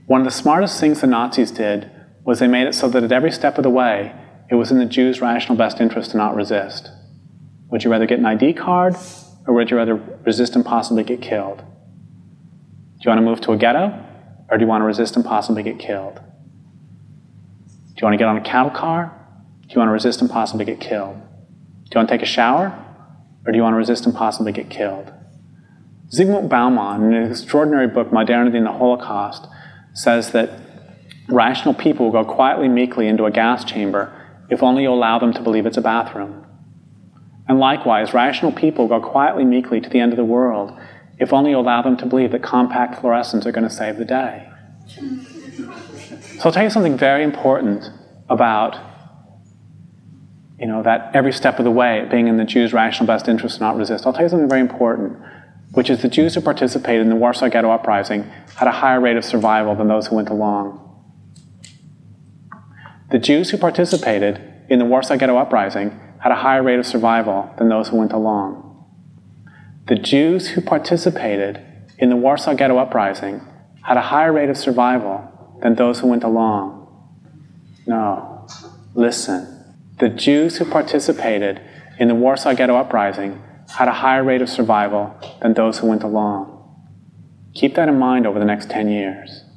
One of the smartest things the Nazis did was they made it so that at every step of the way, it was in the Jews' rational best interest to not resist. Would you rather get an ID card, or would you rather resist and possibly get killed? Do you want to move to a ghetto, or do you want to resist and possibly get killed? Do you want to get on a cattle car? Do you want to resist and possibly get killed? Do you want to take a shower, or do you want to resist and possibly get killed? Zygmunt Bauman, in an extraordinary book, Modernity and the Holocaust, says that rational people will go quietly, meekly into a gas chamber if only you allow them to believe it's a bathroom. And likewise, rational people go quietly, meekly to the end of the world if only you allow them to believe that compact fluorescents are going to save the day. So I'll tell you something very important about, that every step of the way, being in the Jews' rational best interest to not resist. I'll tell you something very important, which is the Jews who participated in the Warsaw Ghetto Uprising had a higher rate of survival than those who went along. The Jews who participated in the Warsaw Ghetto Uprising had a higher rate of survival than those who went along. The Jews who participated in the Warsaw Ghetto Uprising had a higher rate of survival than those who went along. No, listen. The Jews who participated in the Warsaw Ghetto Uprising had a higher rate of survival than those who went along. Keep that in mind over the next 10 years.